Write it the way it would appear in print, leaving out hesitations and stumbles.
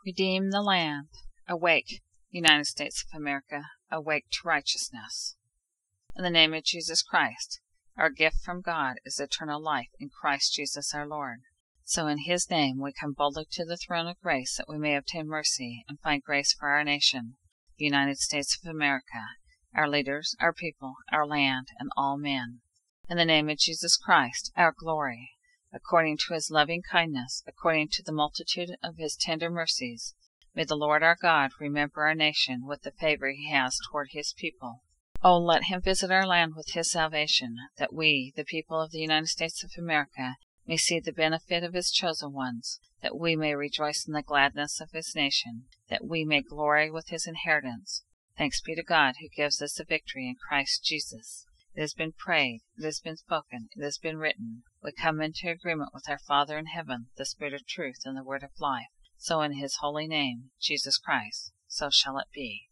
Redeem the land. Awake, United States of America, awake to righteousness. In the name of Jesus Christ, our gift from God is eternal life in Christ Jesus our Lord. So in His name we come boldly to the throne of grace that we may obtain mercy and find grace for our nation, the United States of America, our leaders, our people, our land, and all men. In the name of Jesus Christ, our glory, according to His loving kindness, according to the multitude of His tender mercies, may the Lord our God remember our nation with the favor He has toward His people. Oh, let Him visit our land with His salvation, that we, the people of the United States of America, may see the benefit of His chosen ones, that we may rejoice in the gladness of His nation, that we may glory with His inheritance. Thanks be to God who gives us the victory in Christ Jesus. It has been prayed, it has been spoken, it has been written. We come into agreement with our Father in heaven, the Spirit of truth and the Word of life. So in His holy name, Jesus Christ, so shall it be.